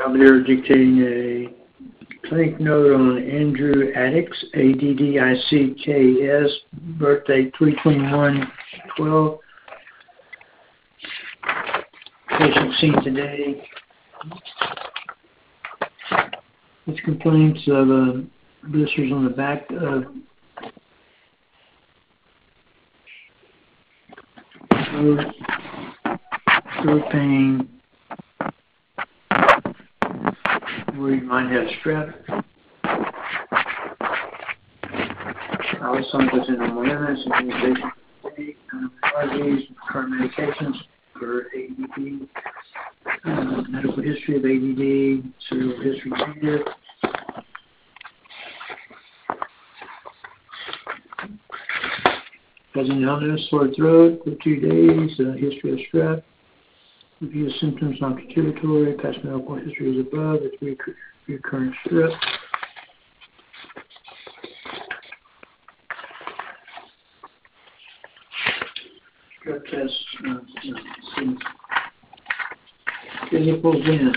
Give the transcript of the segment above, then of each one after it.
Belvedere dictating a clinic note on Andrew Addicks, Addicks, birthday 3/21/12. Patient seen today with complaints of blisters on the back of throat pain, where you might have strep. Alzheimer's and awareness and communication allergies, current medications for ADD, medical history of ADD, serial history data. Present illness, sore throat for 2 days, history of strep. Review symptoms non-contributory, past medical history is above, it's recurrent strep. Strep test, physical then.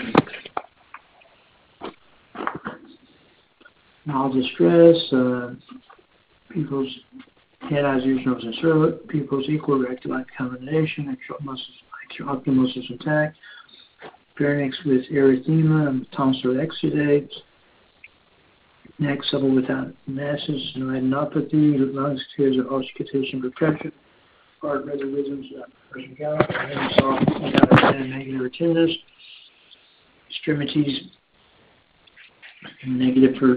Nausea, stress, people's head, eyes, ears, nose, and throat, pupils equal, rectal accommodation, optimal muscles intact, pharynx with erythema, tonsil exudates, neck supple without masses, no adenopathy, lungs tears of auscultation protection, heart rhythm rhythms, person gallop, soft without negative or tenderness, extremities negative for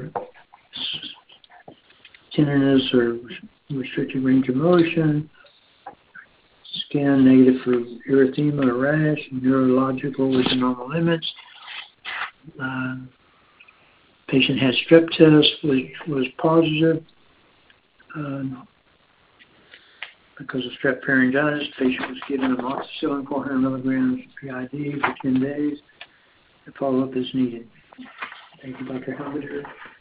tenderness or restricted range of motion, scan negative for erythema or rash, neurological within normal limits. Patient had strep test, which was positive because of strep pharyngitis. Patient was given amoxicillin 400 milligrams PID for 10 days. The follow-up is needed. Thank you, Dr. Belvedere.